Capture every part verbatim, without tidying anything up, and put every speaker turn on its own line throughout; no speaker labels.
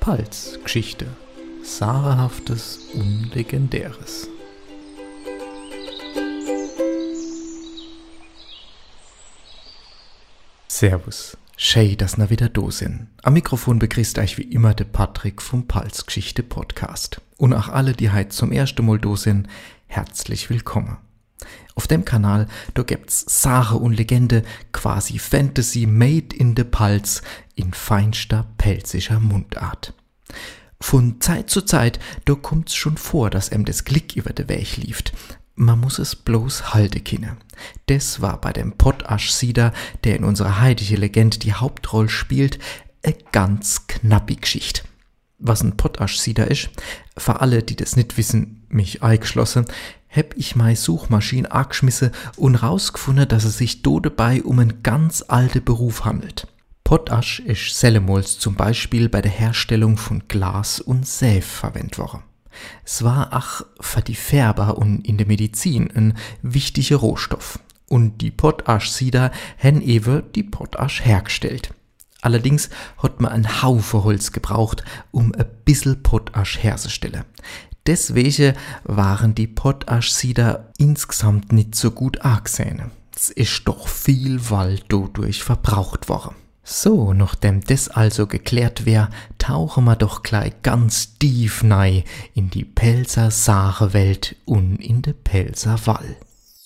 Palz-Geschichte. Sagenhaftes und Legendäres. Servus, schön, dass wir wieder da sind. Am Mikrofon begrüßt euch wie immer der Patrick vom Palz-Geschichte Podcast. Und auch alle, die heute zum ersten Mal da sind, herzlich willkommen. Auf dem Kanal, da gibt's Sage und Legende, quasi Fantasy made in the Palz, in feinster pelzischer Mundart. Von Zeit zu Zeit, da kommt's schon vor, dass em das Glück über de Weg lieft. Man muss es bloß halten können. Das war bei dem Potasch-Sieder, der in unserer heidischen Legende die Hauptrolle spielt, a ganz knappe Geschichte. Was ein Potasch-Sieder ist, für alle, die das nicht wissen, mich eingeschlossen, hab ich meine Suchmaschine angeschmissen und rausgefunden, dass es sich do dabei um einen ganz alten Beruf handelt. Potasch ist sellemals zum Beispiel bei der Herstellung von Glas und Säf verwendet worden. Es war ach für die Färber und in der Medizin ein wichtiger Rohstoff. Und die Potasch-Sieder haben eben die Potasch hergestellt. Allerdings hat man einen Haufen Holz gebraucht, um ein bisschen Potasch herzustellen. Deswegen waren die Potasch-Sieder insgesamt nicht so gut angesehen. Es ist doch viel Wald dadurch verbraucht worden. So, nachdem das also geklärt wär, tauchen wir doch gleich ganz tief nei in die Pelzer Sagewelt und in de Pelzer Wall.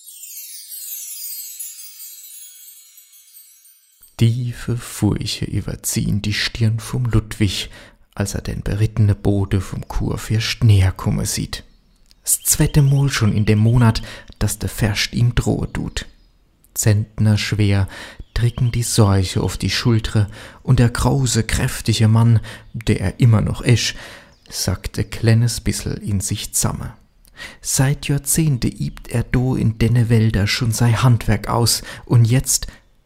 Tiefe Furche überziehen die Stirn vom Ludwig, als er den berittene Bote vom Kurfürst näher kommen sieht. Das zweite Mal schon in dem Monat, dass der Fürst ihm drohe tut. Zentner schwer drücken die Seuche auf die Schultre und der große, kräftige Mann, der er immer noch ist, sagt ein kleines bissel in sich zusammen. Seit Jahrzehnte übt er do in denne Wälder schon sein Handwerk aus und jetzt,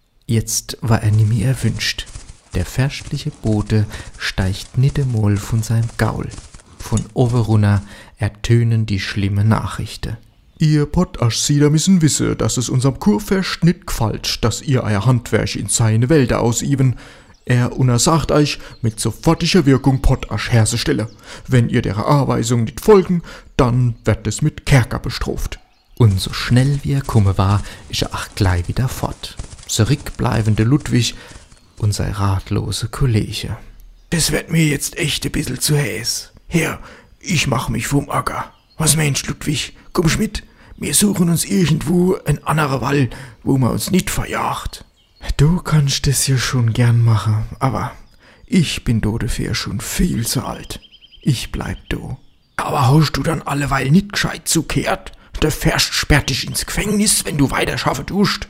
jetzt war er nie mehr erwünscht. Der fürstliche Bote steigt nicht einmal von seinem Gaul. Von oberunter ertönen die schlimme Nachrichten.
Ihr Potasch-Sieder müssen wissen, dass es unserem Kurfürst nicht gefällt, dass ihr euer Handwerk in seine Wälder ausüben. Er untersagt euch, mit sofortiger Wirkung Potasch herzustellen. Wenn ihr der Anweisung nicht folgen, dann wird es mit Kerker bestraft.
Und so schnell wie er komme war, ist er auch gleich wieder fort. Zurückbleibende Ludwig und sein ratlose Kollege.
Das wird mir jetzt echt ein bisschen zu heiß. Hier, ich mach mich vom Acker. Was meinst, Ludwig? Kommst mit? Wir suchen uns irgendwo ein anderer Wall, wo man uns nicht verjagt.
Du kannst das ja schon gern machen, aber ich bin do dafür schon viel zu alt. Ich bleib do.
Aber hast du dann alleweil nicht gescheit zukehrt? Der Fürst sperrt dich ins Gefängnis, wenn du weiter schaffen tust.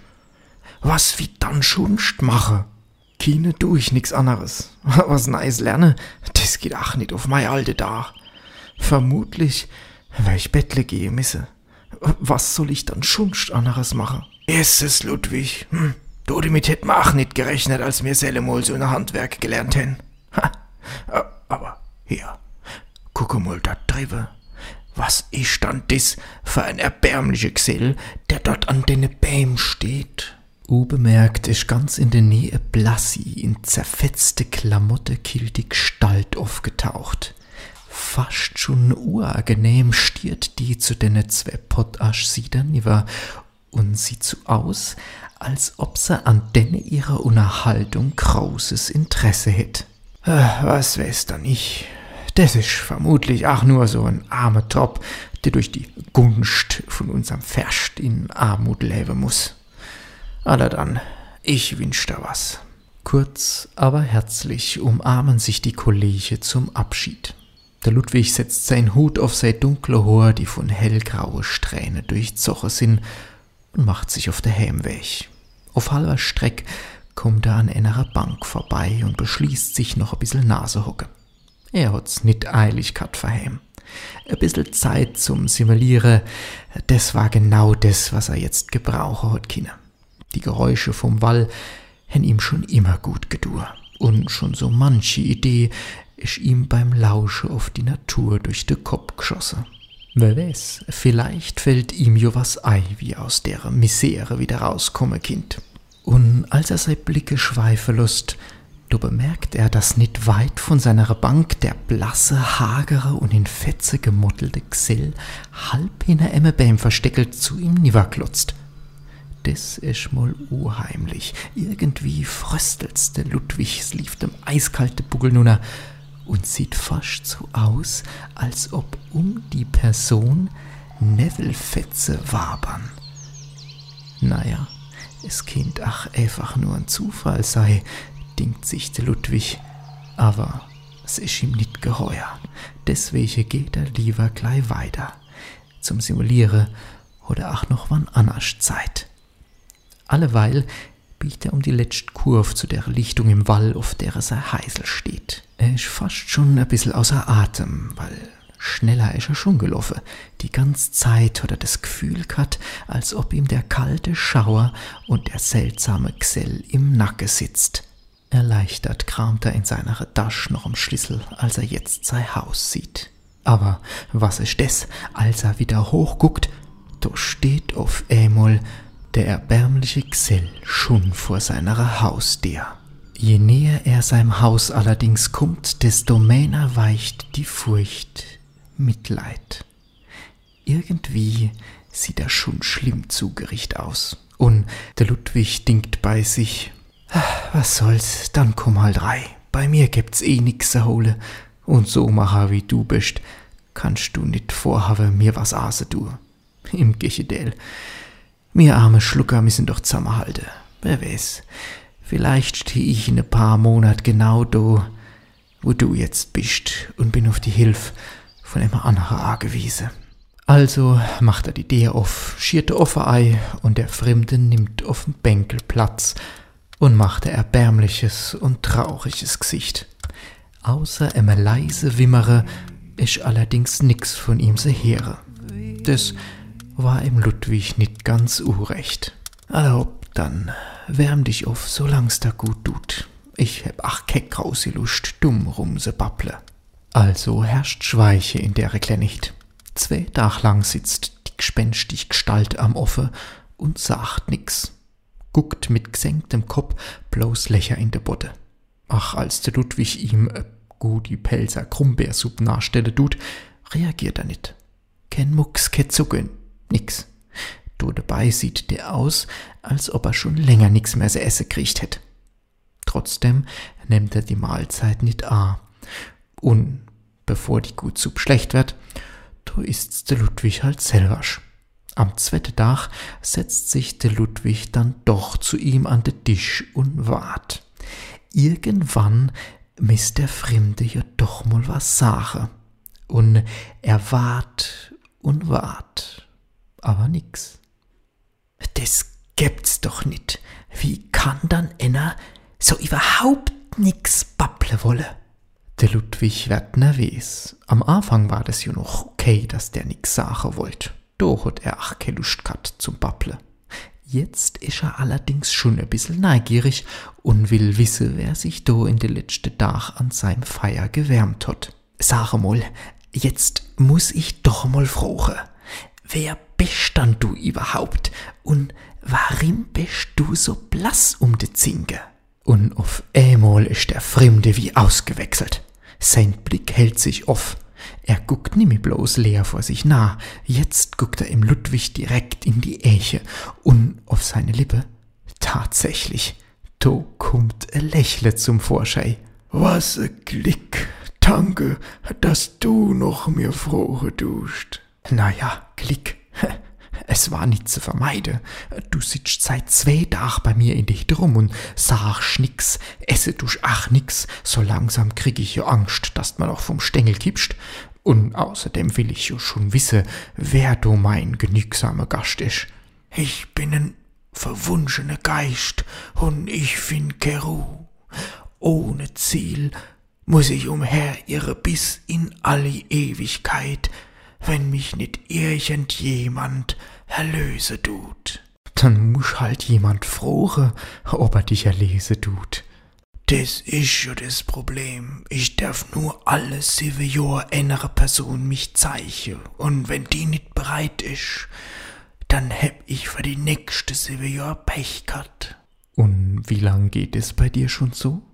Was wie dann schonst mache?
Keine tu ich nix anderes. Was Neues lerne, das geht ach nicht auf mein alte Dach. Vermutlich wär ich bettle gehen misse. Was soll ich dann schonst anderes machen?
Erstes, Ludwig. Hm. Du damit hätt man auch nicht gerechnet, als wir sellemol so ein Handwerk gelernt hätten. Ha. Aber hier, gucke mal da drüben. Was ist dann das für ein erbärmlicher Gesell, der dort an den Bäm steht?
Unbemerkt ist ganz in der Nähe Blassi in zerfetzte Klamotte killte Gestalt aufgetaucht. Fast schon unangenehm stiert die zu den zwei Potasch-Siedern über und sieht so aus, als ob sie an denne ihrer Unterhaltung großes Interesse hätt.
Was weiß dann ich? Das ist vermutlich auch nur so ein armer Tropf, der durch die Gunst von unserem Fürst in Armut leben muss. Aller dann, ich wünsch da was.
Kurz, aber herzlich umarmen sich die Kollegen zum Abschied. Der Ludwig setzt seinen Hut auf sein dunkle Haar, die von hellgraue Strähne durchzogen sind, und macht sich auf der Heimweg. Auf halber Streck kommt er an einer Bank vorbei und beschließt sich noch ein bisschen Nasehocke. Er hat's nicht eilig gehabt für heim. Ein bisschen Zeit zum Simulieren, das war genau das, was er jetzt gebrauchen hat können. Die Geräusche vom Wall haben ihm schon immer gut gedur. Und schon so manche Idee ist ihm beim Lauschen auf die Natur durch den Kopf geschossen. Wer weiß, vielleicht fällt ihm jo was ei, wie aus der Misere wieder rauskommen kind. Und als er seine Blicke schweifen lässt, Da bemerkt er, dass nicht weit von seiner Bank der blasse, hagere und in Fetze gemottelte Gsell halb hinter einem Bäm versteckelt zu ihm niederklotzt. Das ist mal unheimlich. Irgendwie fröstelt's der Ludwigs lief dem eiskalte Buckel nunner und sieht fast so aus, als ob um die Person Nebelfetze wabern. Naja, es kind ach einfach nur ein Zufall sei, denkt sich der Ludwig, aber es ist ihm nicht geheuer. Deswegen geht er lieber gleich weiter, zum Simulieren oder auch noch wann anders Zeit. Alleweil biegt er um die letzte Kurve zu der Lichtung im Wall, auf der sein Heisel steht. Er ist fast schon ein bisschen außer Atem, weil schneller ist er schon gelaufen. Die ganze Zeit hat er das Gefühl gehabt, als ob ihm der kalte Schauer und der seltsame Gsell im Nacken sitzt. Erleichtert kramt er in seiner Tasche noch am Schlüssel, als er jetzt sein Haus sieht. Aber was ist das, als er wieder hochguckt, da steht auf einmal der erbärmliche Gsell schon vor seiner Haustür. Je näher er seinem Haus allerdings kommt, desto mehr weicht die Furcht, Mitleid. Irgendwie sieht er schon schlimm zugerichtet aus. Und der Ludwig denkt bei sich, was soll's, dann komm halt rein. Bei mir gibt's eh nix zu holen. Und so macher wie du bist, kannst du nicht vorhaben, mir was aße du. Im Gegenteil. Mir arme Schlucker müssen doch zusammenhalten. Wer weiß, vielleicht steh ich in ein paar Monaten genau da, wo du jetzt bist und bin auf die Hilfe von einem anderen angewiesen. Also macht er die Tür auf, schiert der Offe ei und der Fremde nimmt auf dem Bänkel Platz und macht ein erbärmliches und trauriges Gesicht. Außer einem leise Wimmere ist allerdings nix von ihm se here. Das war im Ludwig nicht ganz urecht. Erlaubt, dann wärm dich auf, solang's da gut tut. Ich heb ach keck grause Lust, dumm rum se babble. Also herrscht Schweiche in der Klenicht. Zwei Tag lang sitzt die gespenstig Gestalt am Offe und sagt nix. Guckt mit gesenktem Kopf bloß Lächer in de Bodde. Ach, als der Ludwig ihm äh, gut die Pelzer Krummbeersupp nachstelle tut, reagiert er nicht. Kein Mucks, kein Zucken, nix. Du dabei sieht der aus, als ob er schon länger nix mehr zu essen kriegt hätt. Trotzdem nimmt er die Mahlzeit nicht an. Und bevor die Gutsuppe schlecht wird, da ist's der Ludwig halt selbersch. Am zweiten Tag setzt sich der Ludwig dann doch zu ihm an den Tisch und wart. Irgendwann misst der Fremde ja doch mal was sagen. Und er wart und wart, aber nix. Das gibt's doch nicht. Wie kann dann einer so überhaupt nix babble wolle? Der Ludwig wird nervös. Am Anfang war das ja noch okay, dass der nix sagen wollte. Da hat er ach keine Lust gehabt zum Babble. Jetzt ist er allerdings schon ein bisschen neugierig und will wissen, wer sich da in den letzten Tag an seinem Feier gewärmt hat. Sag mal, jetzt muss ich doch mal fragen, wer bist dann du überhaupt und warum bist du so blass um die Zinge? Und auf einmal ist der Fremde wie ausgewechselt. Sein Blick hält sich auf. Er guckt nimmer bloß leer vor sich nah. Jetzt guckt er im Ludwig direkt in die Äche und auf seine Lippe. Tatsächlich, da kommt ein Lächle zum Vorschein.
Was ein Glück. Danke, dass du noch mir frohe tust.
Naja, Glück. Es war nicht zu vermeiden. Du sitzt seit zwei Tagen bei mir in dich drum und sagst nix, esse dusch ach nix, so langsam krieg ich ja Angst, dass du mir noch vom Stängel kippst. Und außerdem will ich ja schon wissen, wer du mein genügsamer Gast ist.
Ich bin ein verwunschener Geist und ich find keine Ruhe. Ohne Ziel muss ich umherirre bis in alle Ewigkeit, wenn mich nicht irgendjemand erlöse tut.
Dann muss halt jemand frohe, ob er dich erlese tut.
Das ist ja das Problem. Ich darf nur alle sieben Jahre einer Person mich zeigen. Und wenn die nicht bereit ist, dann heb ich für die nächste sieben Jahre Pech gehabt.
Und wie lang geht es bei dir schon so?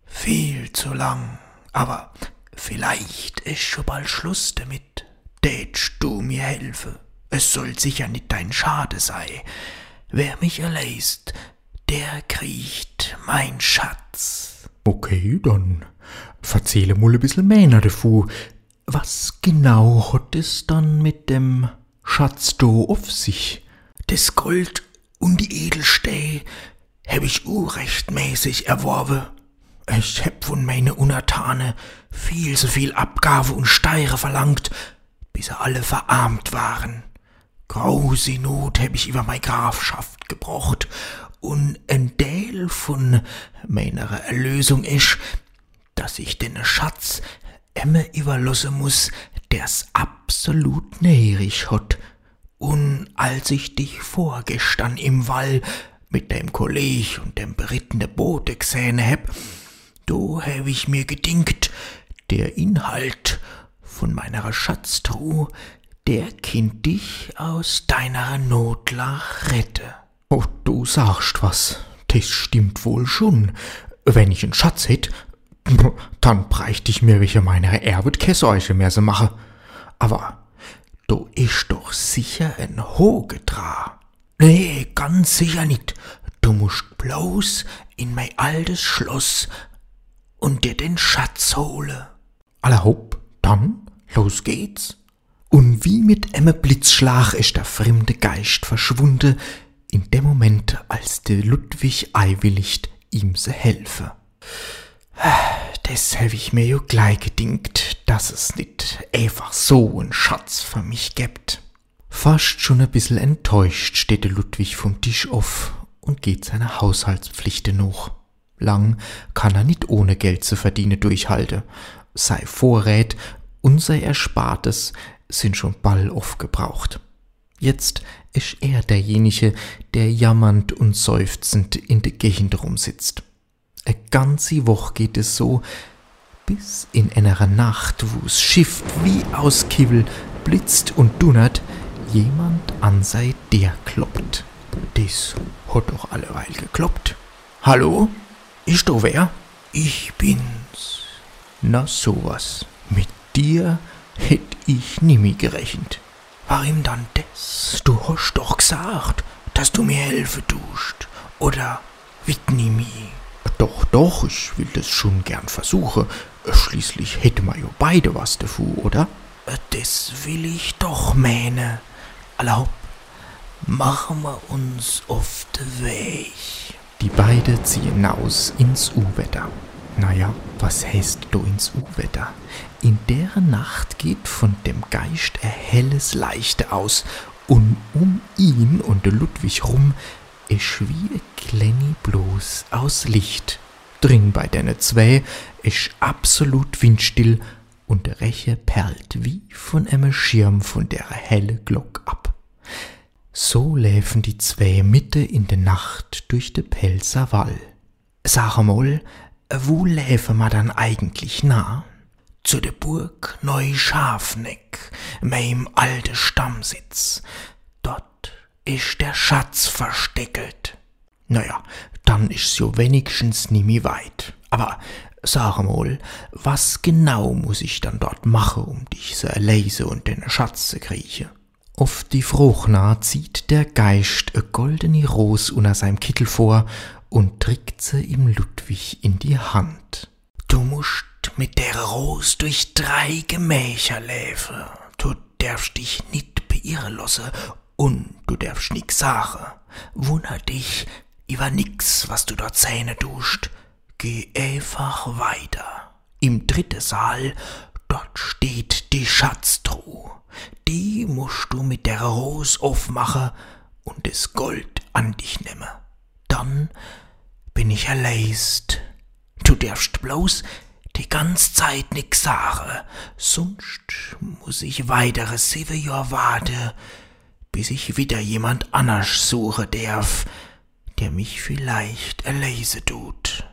Viel zu lang, aber vielleicht ist schon bald Schluss damit. Tätst du mir helfe? Es soll sicher nicht dein Schade sei. Wer mich erlässt, der kriecht mein Schatz.
Okay, dann verzähle mal ein bisschen mehr davon. Was genau hat es dann mit dem Schatz da auf sich?
Das Gold und die Edelstähle hab ich urrechtmäßig erworben. Ich hab von meine Untertane viel so viel Abgabe und Steire verlangt, bis sie alle verarmt waren. Große Not hab ich über meine Grafschaft gebrocht, und ein Teil von meiner Erlösung ist, dass ich den Schatz immer überlassen muss, der's absolut näherig hat. Und als ich dich vorgestern im Wall mit dem Kolleg und dem berittene Boote gesehen hab, do hab ich mir gedingt, der Inhalt von meiner Schatztruhe, der kind dich aus deiner Notlach rette.
Oh, du sagst was, das stimmt wohl schon. Wenn ich einen Schatz hätt, dann bräuchte ich mir welche meiner Erbet Käseuche mehr so mache. Aber
du ist doch sicher ein Hogetra. Nee, ganz sicher nicht. Du musst bloß in mein altes Schloss und dir den Schatz hole.
Allerhopp, dann, los geht's.
Und wie mit einem Blitzschlag ist der fremde Geist verschwunden, in dem Moment, als der Ludwig eiwilligt ihm se helfe. Das hab ich mir jo gleich gedingt, dass es nicht einfach so einen Schatz für mich gibt. Fast schon ein bisschen enttäuscht steht der Ludwig vom Tisch auf und geht seiner Haushaltspflichte nach. Lang kann er nicht ohne Geld zu verdienen durchhalten. Sei Vorrät und sei Erspartes sind schon bald aufgebraucht. Jetzt ist er derjenige, der jammernd und seufzend in der Gegend rumsitzt. Eine ganze Woche geht es so, bis in einer Nacht, wo's Schiff wie aus Kibbel blitzt und dunnert, jemand an sei der kloppt. Das hat doch alleweil gekloppt. Hallo? Ist du wer?
Ich bin's.
Na sowas. Mit dir hätt ich nimmer gerechnet.
Warum dann das? Du hast doch gesagt, dass du mir helfen tust. Oder wit nimmer?
Doch, doch, ich will das schon gern versuchen. Schließlich hätte man ja beide was davon, oder?
Das will ich doch meine. Erlaub, machen wir uns auf den Weg.
Die beide ziehen aus ins U-Wetter. Naja, was heißt du ins U-Wetter? In der Nacht geht von dem Geist ein helles Leichte aus, und um ihn und der Ludwig rum ist wie ein kleine bloß aus Licht. Drin bei denen zwei ist absolut windstill und der Reche perlt wie von einem Schirm von der helle Glock ab. So läfen die zwei Mitte in der Nacht durch de Pelzer Wall. Sag mal, wo läfe ma dann eigentlich nah?
Zu der Burg Neuschafneck, meinem alte Stammsitz. Dort ist der Schatz versteckelt.
Naja, dann ist's jo wenigstens nimmer weit. Aber sag mal, was genau muss ich dann dort machen, um dich zu erlesen und den Schatz zu kriechen? Auf die Frucht nah zieht der Geist e goldene Ros unter seinem Kittel vor und drückt sie ihm Ludwig in die Hand.
Du musst mit der Ros durch drei Gemächer läfen. Du darfst dich nicht beirren lassen und du darfst nix sagen. Wunder dich über nix, was du dort Zähne tust. Geh einfach weiter. Im dritten Saal, dort steht die Schatztruhe. Die musst du mit der Ros aufmachen und das Gold an dich nehmen. Dann bin ich erleist. Du darfst bloß die ganze Zeit nix sagen, sonst muss ich weitere sieben Jahre warten, bis ich wieder jemand anders suchen darf, der mich vielleicht erlesen tut.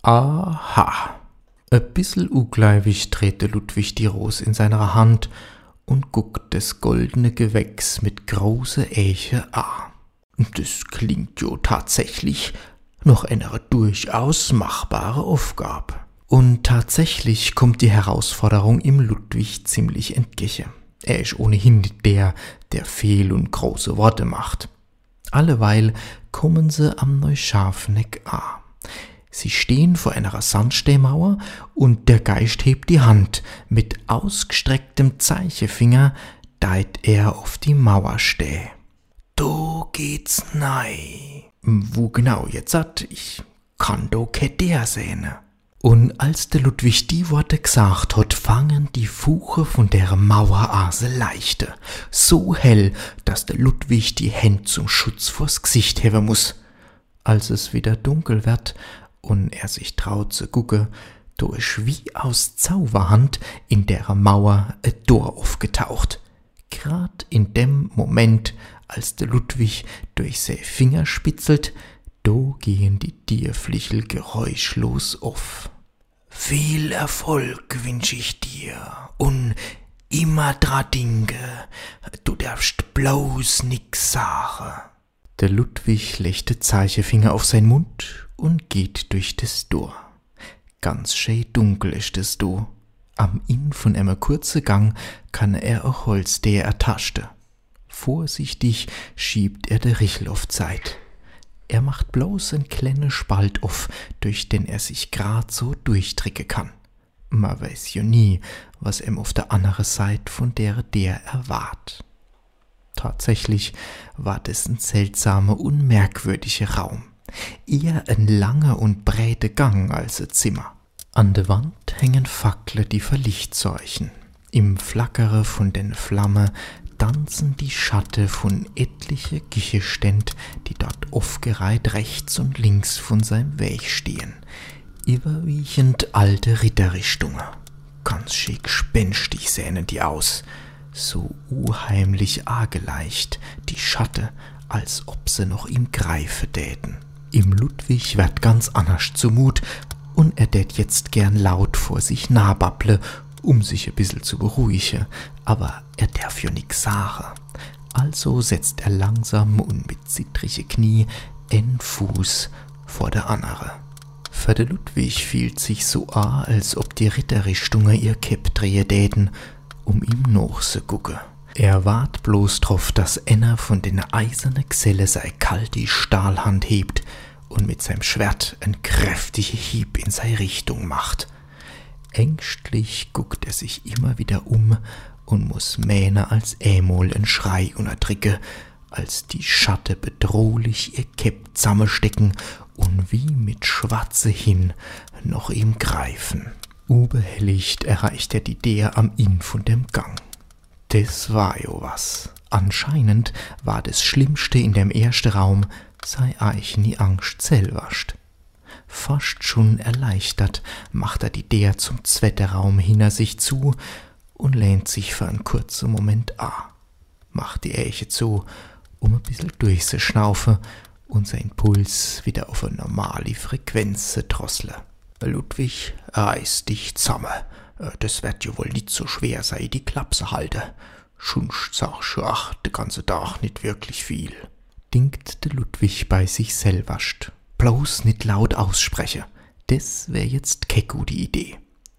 Aha. Ein bissel ungläubig drehte Ludwig die Ros in seiner Hand und guckt das goldene Gewächs mit große Äche an. Das klingt jo tatsächlich noch eine durchaus machbare Aufgabe. Und tatsächlich kommt die Herausforderung im Ludwig ziemlich entgegen. Er ist ohnehin nicht der, der viel und große Worte macht. Alleweil kommen sie am Neuscharfeneck an. Sie stehen vor einer Sandsteinmauer und der Geist hebt die Hand. Mit ausgestrecktem Zeigefinger deit er auf die Mauer steh. Do geht's nei. Wo genau jetzt hat, ich kann do ke der sehen. Und als der Ludwig die Worte gesagt hat, fangen die Fuche von der Mauer an se leichte. So hell, dass der Ludwig die Hände zum Schutz vors Gesicht heben muss. Als es wieder dunkel wird und er sich traut zu gucken, do ist wie aus Zauberhand in der Mauer ein Tor aufgetaucht. Grad in dem Moment, als der Ludwig durch seine Finger spitzelt, do gehen die Tierflichel geräuschlos auf. Viel Erfolg wünsch ich dir und immer dran denke, du darfst bloß nix sagen. Der Ludwig legt den Zeigefinger auf seinen Mund und geht durch das Tor. Ganz schön dunkel ist das Tor. Am Inn von einem kurzen Gang kann er auch Holzdehe ertaschte. Vorsichtig schiebt er der Richel auf Zeit. Er macht bloß einen kleinen Spalt auf, durch den er sich grad so durchdrücken kann. Man weiß ja nie, was ihm auf der anderen Seite von der der erwart. Tatsächlich war das ein seltsamer und merkwürdiger Raum. Eher ein langer und breiter Gang als ein Zimmer. An der Wand hängen Fackeln, die für Licht sorgen. Im Flackere von den Flammen tanzen die Schatten von etliche Gegenstände, die dort aufgereiht rechts und links von seinem Weg stehen. Überwiegend alte Ritterrichtungen. Ganz schick spenstig sähen die aus. So unheimlich argeleicht, die Schatten, als ob sie noch ihm greifen täten. Im Ludwig wird ganz anders zumut und er tät jetzt gern laut vor sich nahbabble, um sich ein bisschen zu beruhigen, aber er darf ja nix sagen. Also setzt er langsam und mit zittrige Knie en Fuß vor der andere. Für der Ludwig fühlt sich so an, als ob die Ritterrichtungen ihr Käpp drehen täten, um ihm nachzugucken. Er wart bloß drauf, dass einer von den eisernen Gesellen sei kalte Stahlhand hebt und mit seinem Schwert einen kräftigen Hieb in seine Richtung macht. Ängstlich guckt er sich immer wieder um und muss mähner als ämol en Schrei unterdrücken, als die Schatten bedrohlich ihr Käpp zusammenstecken und wie mit Schwarze hin noch ihm greifen. Unbehelligt erreicht er die der am Inn von dem Gang. Das war jo was. Anscheinend war das Schlimmste in dem ersten Raum, sei eichni Angst selberst. Fast schon erleichtert macht er die der zum zweiten Raum hinter sich zu und lehnt sich für einen kurzen Moment an. Macht die Äche zu, um ein bisschen durchzuschnaufen und sein Puls wieder auf eine normale Frequenz zu drosseln. Ludwig, reiß dich zusammen. Das wird ja wohl nicht so schwer sein, die Klapse halten. Schunst sagst du, ach, den ganzen Tag nicht wirklich viel. Dingt der Ludwig bei sich selberst. Bloß nicht laut aussprechen. Das wär jetzt keine gute Idee.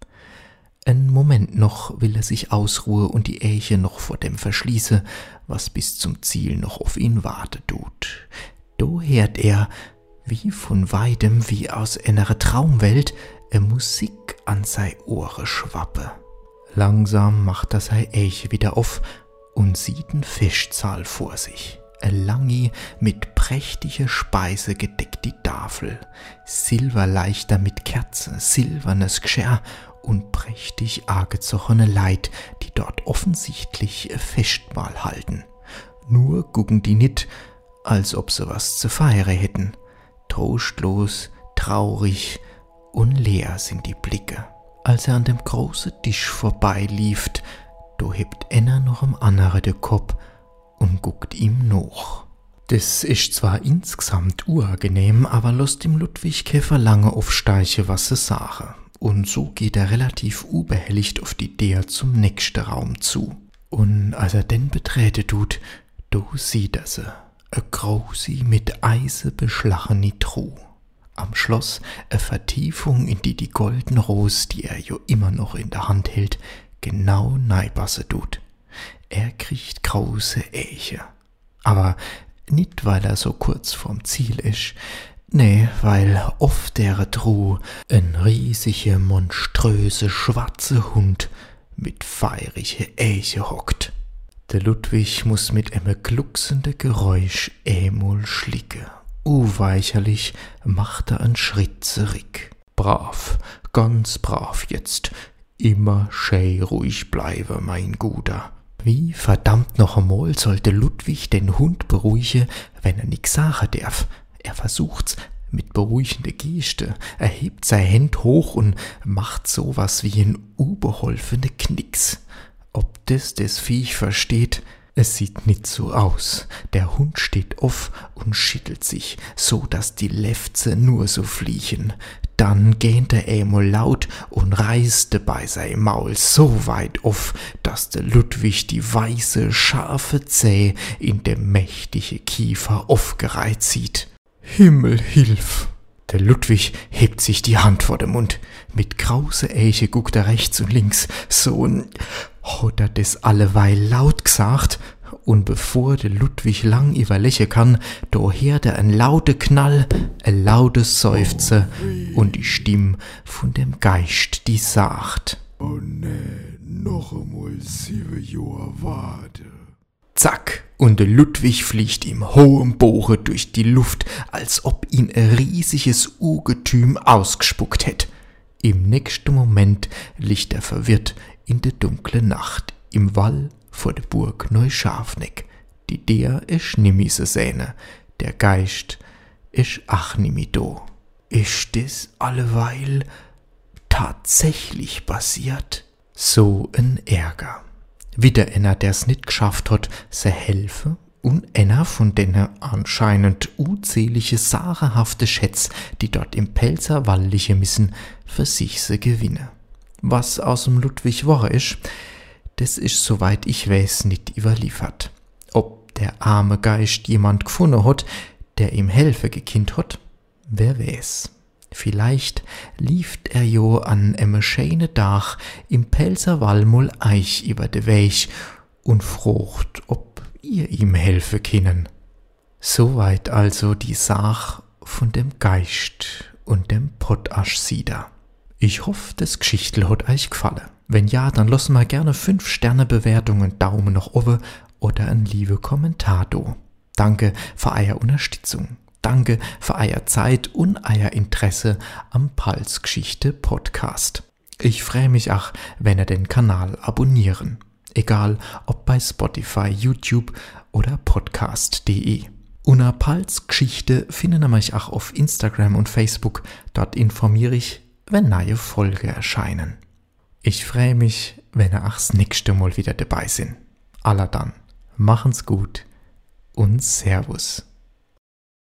Einen Moment noch will er sich ausruhen und die Äche noch vor dem verschließen, was bis zum Ziel noch auf ihn warten tut. Do hört er, wie von weitem wie aus einer Traumwelt, e Musik an sei Ohre schwappe. Langsam macht er sei Äche wieder auf und sieht n Fischzahl vor sich. E langi, mit prächtiger Speise gedeckte Tafel, silberleichter mit Kerze, silbernes Geschirr und prächtig angezochene Leid, die dort offensichtlich e Festmahl halten. Nur gucken die nit, als ob sie was zu feiern hätten. Trostlos, traurig und leer sind die Blicke. Als er an dem großen Tisch vorbeilief, do hebt einer noch am anderen den Kopf und guckt ihm nach. Das ist zwar insgesamt unangenehm, aber lässt dem Ludwig Käfer lange aufsteichen, was sie sagen. Und so geht er relativ unbehelligt auf die der zum nächsten Raum zu. Und als er den betreten tut, do sieht er sie. E große, mit Eise beschlagene Truhe. Am Schloss eine Vertiefung, in die die goldene Rose, die er jo immer noch in der Hand hält, genau neibasse tut. Er kriegt große Äche. Aber nicht, weil er so kurz vorm Ziel ist, nee, weil oft der Truh ein riesige, monströse, schwarze Hund mit feierige Äche hockt. Der Ludwig muss mit einem glucksende Geräusch emol schlicke. Uweicherlich macht er einen Schritt zurück. Brav, ganz brav jetzt. Immer schön ruhig bleibe, mein Guter. Wie verdammt noch einmal sollte Ludwig den Hund beruhigen, wenn er nix sagen darf? Er versucht's mit beruhigender Geste, er hebt seine Hand hoch und macht sowas wie ein unbeholfene Knicks. Ob das das Viech versteht? Es sieht nicht so aus. Der Hund steht auf und schüttelt sich, so dass die Lefze nur so fliegen. Dann gähnt er einmal laut und reißte bei seinem Maul so weit auf, dass der Ludwig die weiße, scharfe Zähne in dem mächtige Kiefer aufgereiht sieht. Himmel, hilf! Der Ludwig hebt sich die Hand vor den Mund. Mit krause Äche guckt er rechts und links, so n... hat er das alleweil laut gesagt, und bevor der Ludwig lang überlegen kann, da hört er ein laute Knall, ein lautes Seufzer und die Stimme von dem Geist, die sagt:
Oh ne, noch einmal sieben Jahre warte.
Zack, und der Ludwig fliegt im hohen Bogen durch die Luft, als ob ihn ein riesiges Ungetüm ausgespuckt hätte. Im nächsten Moment liegt er verwirrt in der dunklen Nacht im Wall vor der Burg Neuscharfneck. Die der isch nimmi se sähne, der Geist isch ach nimmi do. Ist das alleweil tatsächlich passiert? So ein Ärger. Wieder einer, der's nicht geschafft hat, se helfe, und einer von denen anscheinend unzählige, sagenhafte Schätz, die dort im Pelzer Wall liegen müssen, für sich se gewinne. Was aus dem Ludwig war ist, das ist, soweit ich weiß, nicht überliefert. Ob der arme Geist jemand gefunden hat, der ihm helfe gekinnt hat, wer weiß. Vielleicht lieft er jo an emme schöne Dach im Pelzer Wall mol Eich über de Weg und frocht, ob ihr ihm helfe können. Soweit also die Sach von dem Geist und dem Potaschsieder. Ich hoffe, das Geschichtel hat euch gefallen. Wenn ja, dann lassen wir gerne fünf Sterne Bewertungen, Daumen nach oben oder ein liebe Kommentar do. Danke für eure Unterstützung. Danke für euer Zeit und euer Interesse am Palsgeschichte Podcast. Ich freue mich auch, wenn ihr den Kanal abonnieren. Egal, ob bei Spotify, YouTube oder podcast punkt de. Unter Palsgeschichte finden ihr mich auch auf Instagram und Facebook. Dort informiere ich, wenn neue Folgen erscheinen. Ich freue mich, wenn ihr auch das nächste Mal wieder dabei sind. Aller dann, machen's gut und Servus.